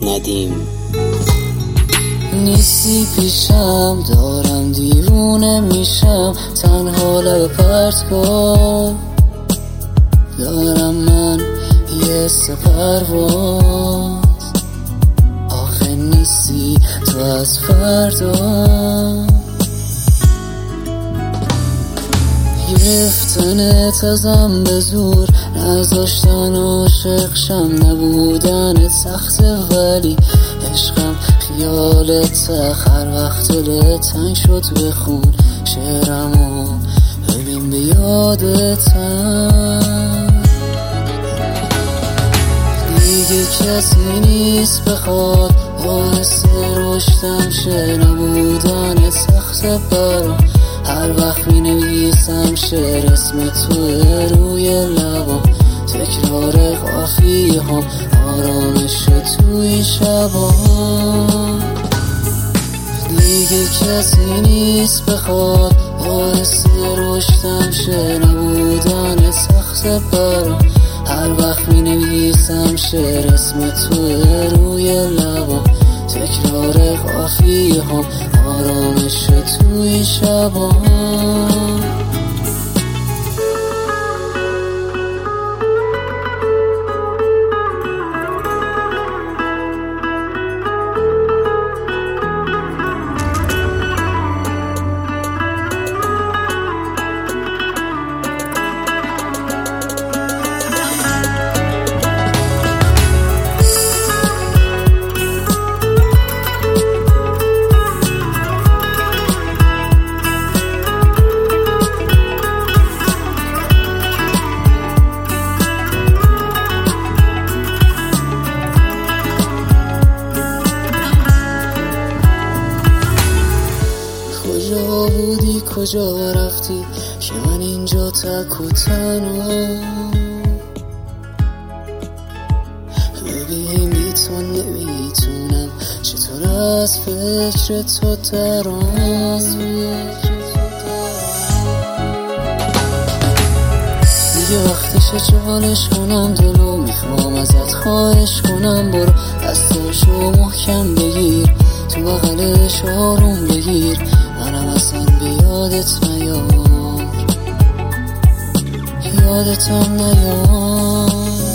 ندیم. نیستی پیشم، دارم دیوونه میشم، تنها لب پرت کن. دارم من یه پرواز، آخه نیستی تو از فردا. گرفتنت ازم به زور، نذاشتن عاشق شم، نبودن سخته ولی عشقم خیالت. هر وقت دلت تنگ شد بخون شعرمو، ببین به یادتم. دیگه کسی نیست بخواد باعث رشدم شه، نبودن سخته برام. هر وقت می نویسم شعر اسم توی روی لبام، تکرار قافیه هم آرامش توی شبام. دیگه کسی نیست بخواد باعث رشدم شه، نبودن سخته برام. هر وقت می نویسم شعر اسم توی روی لبام، تکرار قافیه هم آرامش توی شبام. کجا بودی کجا رفتی که من اینجا تک و تنها؟ ببین بی تو نمیتونم چطور از فکر تو درام. دیگه وقتشه چالش کنم دلو، میخوام ازت خواهش کنم برو دستاشو محکم بگیر، تو بغلش آروم بگیر، منم اصلا به یادت نیار، یادتم نیار.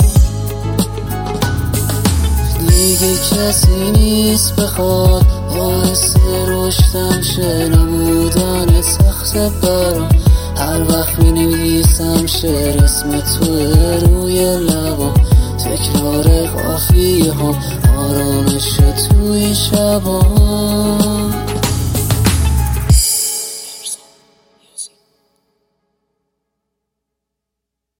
دیگه کسی نیست بخواد باعث رشدم شه، نبودن سخته برام. هر وقت می نویسم شعر اسم توی روی لبام، تکرار قافیه هم آرامش توی شبام.